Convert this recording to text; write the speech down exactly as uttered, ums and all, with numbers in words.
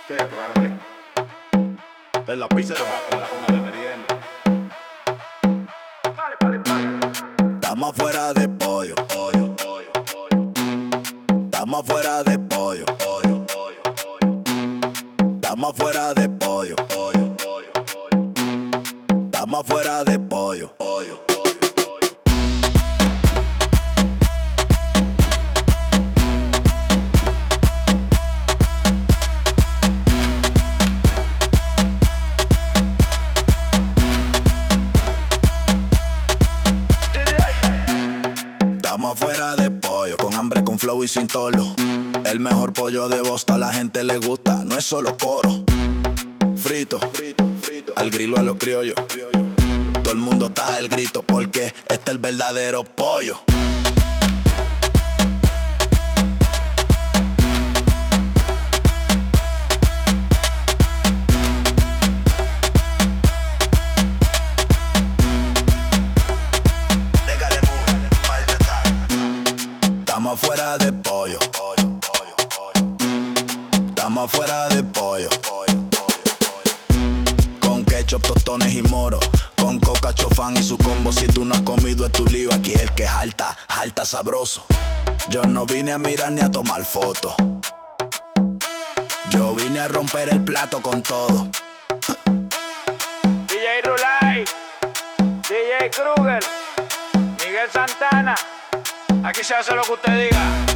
¿Qué es esto, Carmen? En la pizza de la una de merienda. Vale, vale, vale. Estamos afuera de pollo, pollo, pollo, pollo. Estamos afuera de pollo, pollo, pollo, pollo. Estamos afuera de pollo, pollo, pollo, pollo. Estamos afuera de pollo, pollo, pollo, pollo. Estamos afuera de pollo, con hambre, con flow y sin tolo. El mejor pollo de Bosta, a la gente le gusta, no es solo coro. Frito, frito, frito, al grilo a los criollos. Todo el mundo está el grito porque este es el verdadero pollo. Estamos afuera de pollo, pollo, pollo, pollo. Estamos afuera de pollo, pollo, pollo, pollo. Con ketchup, tostones y moro, con coca, chofán y su combo. Si tú no has comido es tu lío, aquí el que jalta, jalta sabroso. Yo no vine a mirar ni a tomar fotos. Yo vine a romper el plato con todo. D J Rulay, D J Kruger, Miguel Santana. Aquí se hace lo que usted diga.